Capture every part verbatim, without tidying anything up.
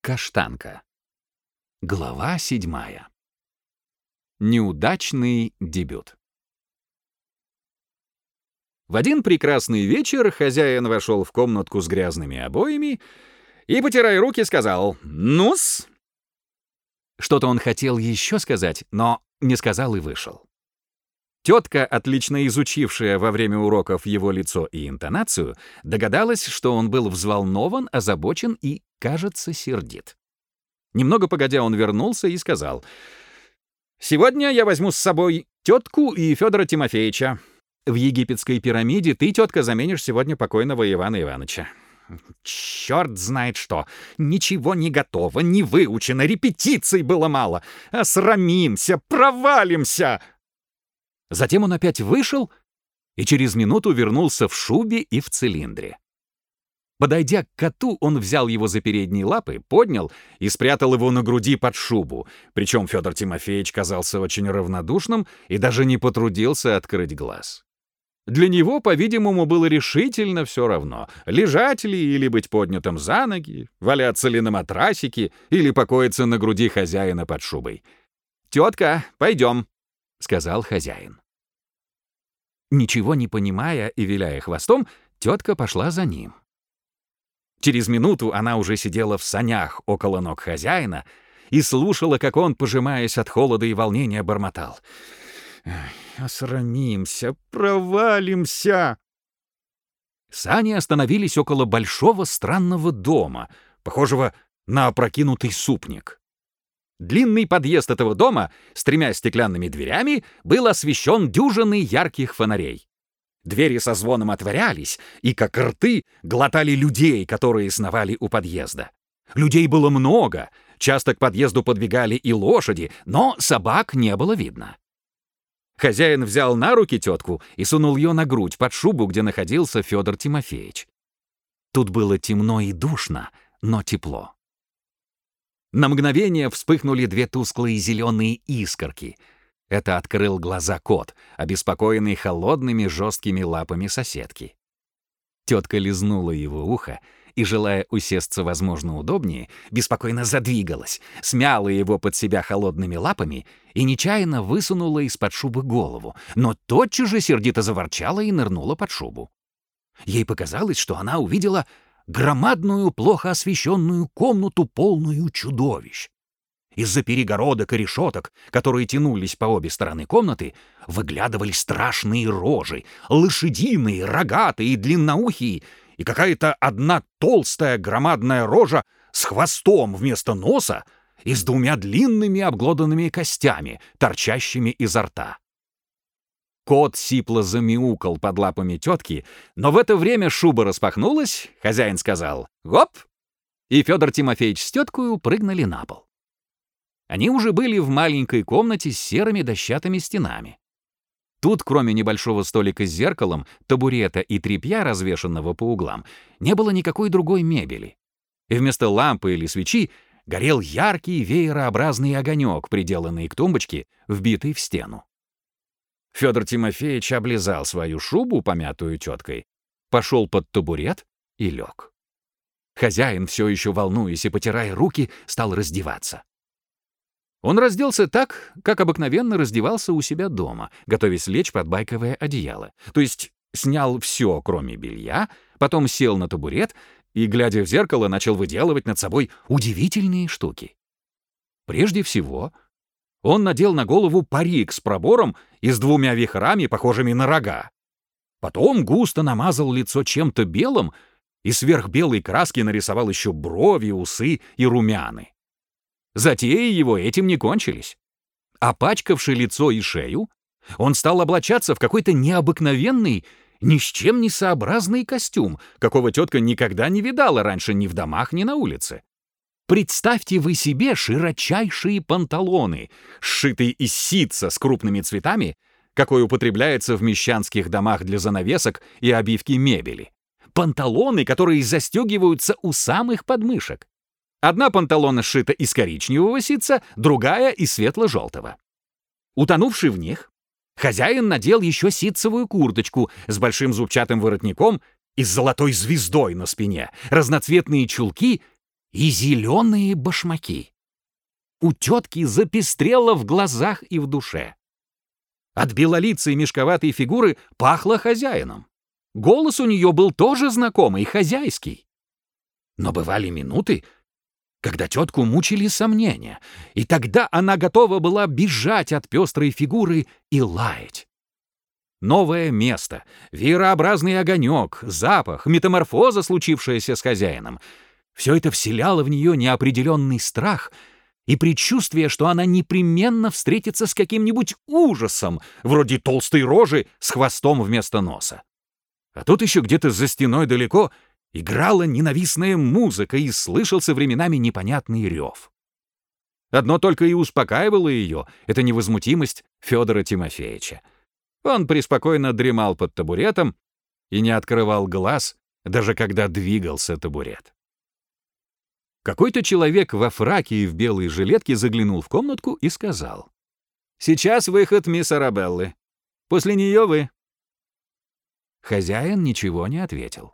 Каштанка. Глава седьмая. Неудачный дебют. В один прекрасный вечер хозяин вошел в комнатку с грязными обоями и, потирая руки, сказал «Ну-с». Что-то он хотел еще сказать, но не сказал и вышел. Тетка, отлично изучившая во время уроков его лицо и интонацию, догадалась, что он был взволнован, озабочен и, кажется, сердит. Немного погодя он вернулся и сказал: «Сегодня я возьму с собой тетку и Федора Тимофеевича. В египетской пирамиде ты, тетка, заменишь сегодня покойного Ивана Ивановича». «Черт знает что! Ничего не готово, не выучено, репетиций было мало. Осрамимся, провалимся!» Затем он опять вышел и через минуту вернулся в шубе и в цилиндре. Подойдя к коту, он взял его за передние лапы, поднял и спрятал его на груди под шубу, причем Федор Тимофеевич казался очень равнодушным и даже не потрудился открыть глаз. Для него, по-видимому, было решительно все равно, лежать ли или быть поднятым за ноги, валяться ли на матрасике или покоиться на груди хозяина под шубой. «Тетка, пойдем», — сказал хозяин. Ничего не понимая и виляя хвостом, тетка пошла за ним. Через минуту она уже сидела в санях около ног хозяина и слушала, как он, пожимаясь от холода и волнения, бормотал: «Осрамимся, провалимся». Сани остановились около большого странного дома, похожего на опрокинутый супник. Длинный подъезд этого дома с тремя стеклянными дверями был освещен дюжиной ярких фонарей. Двери со звоном отворялись и, как рты, глотали людей, которые сновали у подъезда. Людей было много, часто к подъезду подбегали и лошади, но собак не было видно. Хозяин взял на руки тетку и сунул ее на грудь под шубу, где находился Федор Тимофеевич. Тут было темно и душно, но тепло. На мгновение вспыхнули две тусклые зеленые искорки. Это открыл глаза кот, обеспокоенный холодными жесткими лапами соседки. Тетка лизнула его ухо и, желая усесться, возможно, удобнее, беспокойно задвигалась, смяла его под себя холодными лапами и нечаянно высунула из-под шубы голову, но тотчас же сердито заворчала и нырнула под шубу. Ей показалось, что она увидела громадную, плохо освещенную комнату, полную чудовищ. Из-за перегородок и решеток, которые тянулись по обе стороны комнаты, выглядывали страшные рожи, лошадиные, рогатые и длинноухие, и какая-то одна толстая громадная рожа с хвостом вместо носа и с двумя длинными обглоданными костями, торчащими изо рта. Кот сипло замяукал под лапами тетки, но в это время шуба распахнулась, хозяин сказал «Гоп!», и Федор Тимофеевич с теткою прыгнули на пол. Они уже были в маленькой комнате с серыми дощатыми стенами. Тут, кроме небольшого столика с зеркалом, табурета и тряпья, развешанного по углам, не было никакой другой мебели. И вместо лампы или свечи горел яркий веерообразный огонек, приделанный к тумбочке, вбитый в стену. Федор Тимофеевич облизал свою шубу, помятую теткой, пошел под табурет и лег. Хозяин, все еще волнуясь и потирая руки, стал раздеваться. Он разделся так, как обыкновенно раздевался у себя дома, готовясь лечь под байковое одеяло. То есть снял все, кроме белья, потом сел на табурет и, глядя в зеркало, начал выделывать над собой удивительные штуки. Прежде всего, он надел на голову парик с пробором и с двумя вихрами, похожими на рога. Потом густо намазал лицо чем-то белым и сверх белой краски нарисовал еще брови, усы и румяны. Затеи его этим не кончились. Опачкавши лицо и шею, он стал облачаться в какой-то необыкновенный, ни с чем не сообразный костюм, какого тетка никогда не видала раньше ни в домах, ни на улице. Представьте вы себе широчайшие панталоны, сшитые из ситца с крупными цветами, какой употребляется в мещанских домах для занавесок и обивки мебели. Панталоны, которые застегиваются у самых подмышек. Одна панталона сшита из коричневого ситца, другая — из светло-желтого. Утонувший в них, хозяин надел еще ситцевую курточку с большим зубчатым воротником и с золотой звездой на спине, разноцветные чулки и зеленые башмаки. У тетки запестрело в глазах и в душе. От белолицей мешковатой фигуры пахло хозяином. Голос у нее был тоже знакомый, хозяйский. Но бывали минуты, когда тетку мучили сомнения, и тогда она готова была бежать от пестрой фигуры и лаять. Новое место, веерообразный огонек, запах, метаморфоза, случившаяся с хозяином — все это вселяло в нее неопределенный страх и предчувствие, что она непременно встретится с каким-нибудь ужасом, вроде толстой рожи с хвостом вместо носа. А тут еще где-то за стеной далеко играла ненавистная музыка и слышался временами непонятный рев. Одно только и успокаивало ее — это невозмутимость Федора Тимофеевича. Он преспокойно дремал под табуретом и не открывал глаз, даже когда двигался табурет. Какой-то человек во фраке и в белой жилетке заглянул в комнатку и сказал: «Сейчас выход мисс Арабеллы. После нее вы». Хозяин ничего не ответил.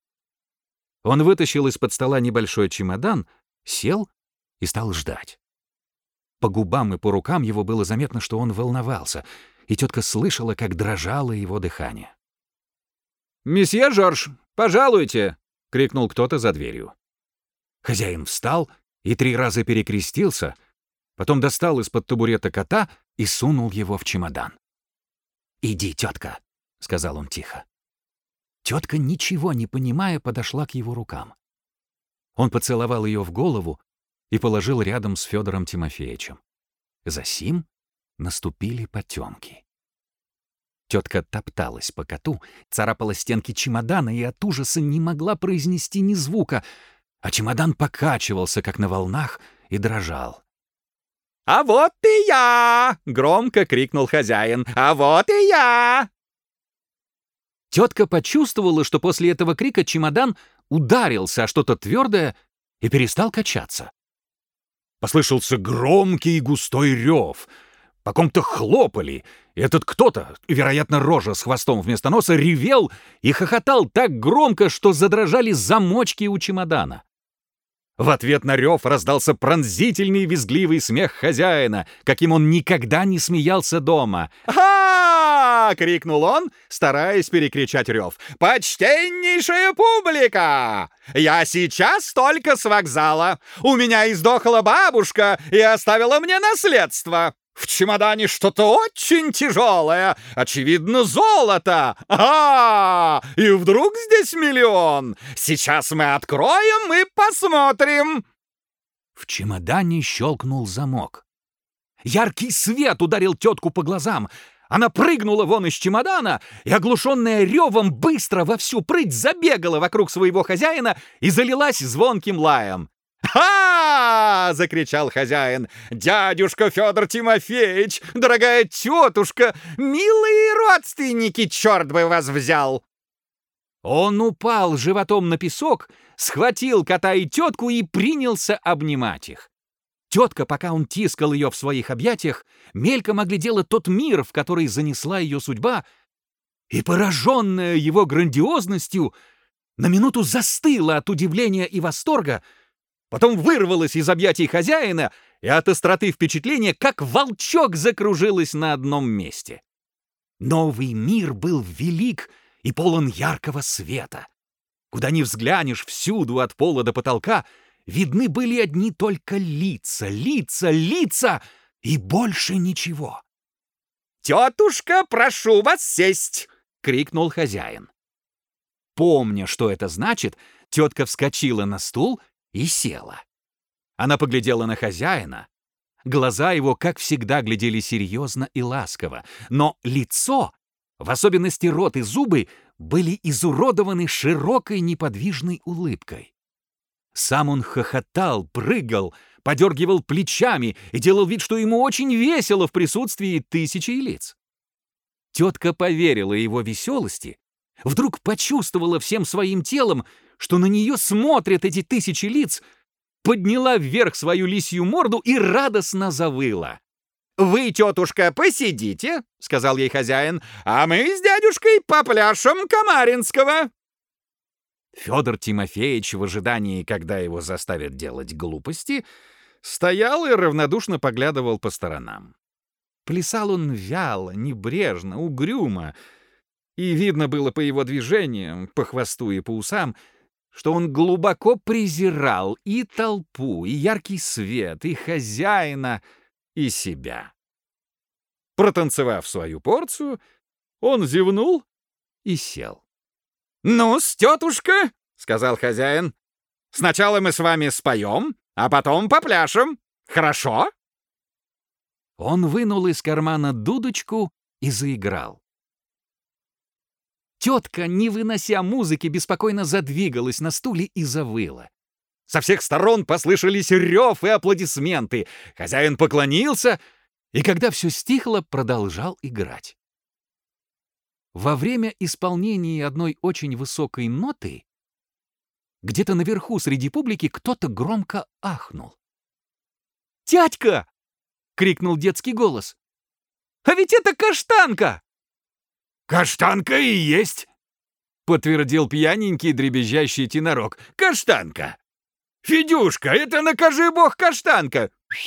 Он вытащил из-под стола небольшой чемодан, сел и стал ждать. По губам и по рукам его было заметно, что он волновался, и тетка слышала, как дрожало его дыхание. «Месье Жорж, пожалуйте!» — крикнул кто-то за дверью. Хозяин встал и три раза перекрестился, потом достал из-под табурета кота и сунул его в чемодан. «Иди, тетка», — сказал он тихо. Тетка, ничего не понимая, подошла к его рукам. Он поцеловал ее в голову и положил рядом с Федором Тимофеевичем. Засим наступили потемки. Тетка топталась по коту, царапала стенки чемодана и от ужаса не могла произнести ни звука, а чемодан покачивался, как на волнах, и дрожал. «А вот и я!» — громко крикнул хозяин. «А вот и я!» Тетка почувствовала, что после этого крика чемодан ударился о что-то твердое и перестал качаться. Послышался громкий и густой рев. По ком-то хлопали, и этот кто-то, вероятно, рожа с хвостом вместо носа, ревел и хохотал так громко, что задрожали замочки у чемодана. В ответ на рев раздался пронзительный визгливый смех хозяина, каким он никогда не смеялся дома. «Ха!» — крикнул он, стараясь перекричать рев. «Почтеннейшая публика! Я сейчас только с вокзала. У меня издохла бабушка и оставила мне наследство. В чемодане что-то очень тяжелое, очевидно, золото. Ага! И вдруг здесь миллион. Сейчас мы откроем и посмотрим». В чемодане щелкнул замок. Яркий свет ударил тетку по глазам. Она прыгнула вон из чемодана и, оглушенная ревом, быстро во всю прыть забегала вокруг своего хозяина и залилась звонким лаем. «Ха!» — закричал хозяин. «Дядюшка Федор Тимофеевич, дорогая тетушка, милые родственники, черт бы вас взял!» Он упал животом на песок, схватил кота и тетку и принялся обнимать их. Тетка, пока он тискал ее в своих объятиях, мельком оглядела тот мир, в который занесла ее судьба, и, пораженная его грандиозностью, на минуту застыла от удивления и восторга, потом вырвалась из объятий хозяина и от остроты впечатления, как волчок, закружилась на одном месте. Новый мир был велик и полон яркого света. Куда ни взглянешь, всюду от пола до потолка видны были одни только лица, лица, лица и больше ничего. «Тетушка, прошу вас сесть!» — крикнул хозяин. Помня, что это значит, тетка вскочила на стул и села. Она поглядела на хозяина. Глаза его, как всегда, глядели серьезно и ласково, но лицо, в особенности рот и зубы, были изуродованы широкой неподвижной улыбкой. Сам он хохотал, прыгал, подергивал плечами и делал вид, что ему очень весело в присутствии тысячи лиц. Тетка поверила его веселости, вдруг почувствовала всем своим телом, что на нее смотрят эти тысячи лиц, подняла вверх свою лисью морду и радостно завыла. «Вы, тетушка, посидите», — сказал ей хозяин, «а мы с дядюшкой попляшем Камаринского». Федор Тимофеевич в ожидании, когда его заставят делать глупости, стоял и равнодушно поглядывал по сторонам. Плясал он вяло, небрежно, угрюмо, и видно было по его движениям, по хвосту и по усам, что он глубоко презирал и толпу, и яркий свет, и хозяина, и себя. Протанцевав свою порцию, он зевнул и сел. «Ну-с, тетушка», — сказал хозяин, — «сначала мы с вами споем, а потом попляшем. Хорошо?» Он вынул из кармана дудочку и заиграл. Тетка, не вынося музыки, беспокойно задвигалась на стуле и завыла. Со всех сторон послышались рев и аплодисменты. Хозяин поклонился, и когда все стихло, продолжал играть. Во время исполнения одной очень высокой ноты где-то наверху среди публики кто-то громко ахнул. «Дядька!» — крикнул детский голос. «А ведь это каштанка!» «Каштанка и есть!» — подтвердил пьяненький дребезжащий тенорок. «Каштанка! Федюшка, это накажи бог каштанка!»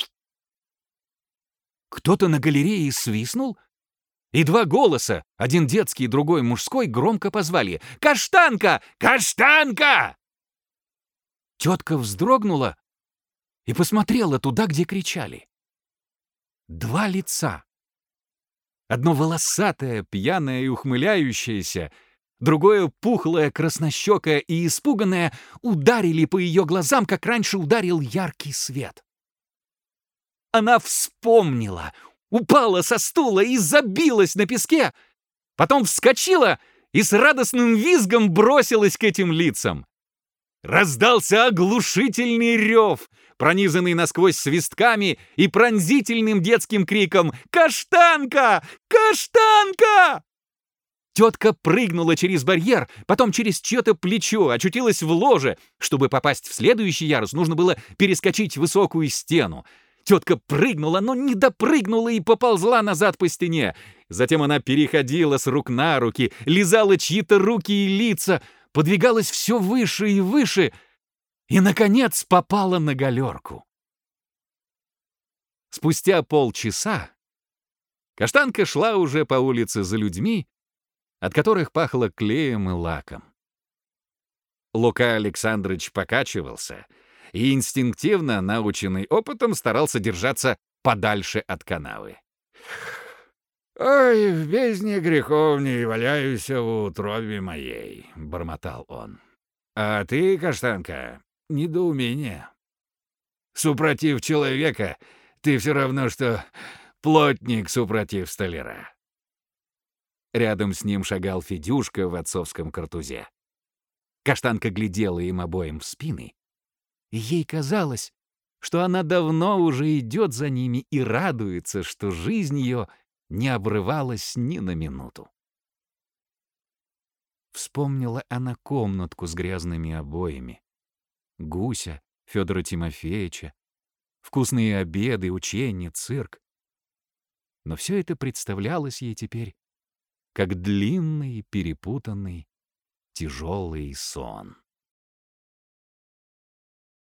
Кто-то на галерее свистнул, и два голоса, один детский, другой мужской, громко позвали: «Каштанка! Каштанка!» Тетка вздрогнула и посмотрела туда, где кричали. Два лица. Одно волосатое, пьяное и ухмыляющееся, другое пухлое, краснощекое и испуганное, ударили по ее глазам, как раньше ударил яркий свет. Она вспомнила, упала со стула и забилась на песке, потом вскочила и с радостным визгом бросилась к этим лицам. Раздался оглушительный рев, пронизанный насквозь свистками и пронзительным детским криком «Каштанка! Каштанка!». Тетка прыгнула через барьер, потом через чье-то плечо, очутилась в ложе. Чтобы попасть в следующий ярус, нужно было перескочить высокую стену. Тетка прыгнула, но не допрыгнула и поползла назад по стене. Затем она переходила с рук на руки, лизала чьи-то руки и лица, подвигалась все выше и выше и, наконец, попала на галерку. Спустя полчаса каштанка шла уже по улице за людьми, от которых пахло клеем и лаком. Лука Александрович покачивался и инстинктивно, наученный опытом, старался держаться подальше от канавы. «Ой, в бездне греховней валяюсь в утробе моей», — бормотал он. «А ты, каштанка, недоумение. Супротив человека ты все равно, что плотник супротив столяра». Рядом с ним шагал Федюшка в отцовском картузе. Каштанка глядела им обоим в спины, и ей казалось, что она давно уже идет за ними и радуется, что жизнь ее не обрывалась ни на минуту. Вспомнила она комнатку с грязными обоями, Гуся, Федора Тимофеевича, вкусные обеды, учения, цирк. Но все это представлялось ей теперь как длинный, перепутанный, тяжелый сон.